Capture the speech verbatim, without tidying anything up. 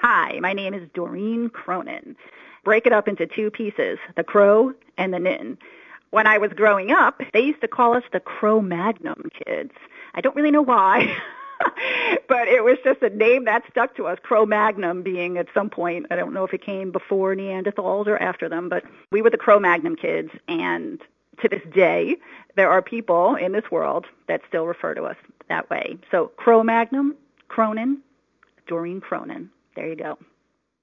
Hi, my name is Doreen Cronin. Break it up into two pieces, the Crow and the Nin. When I was growing up, they used to call us the Cro-Magnon kids. I don't really know why, but it was just a name that stuck to us, Cro-Magnon being at some point, I don't know if it came before Neanderthals or after them, but we were the Cro-Magnon kids, and to this day, there are people in this world that still refer to us that way. So Cro-Magnon, Cronin, Doreen Cronin. There you go.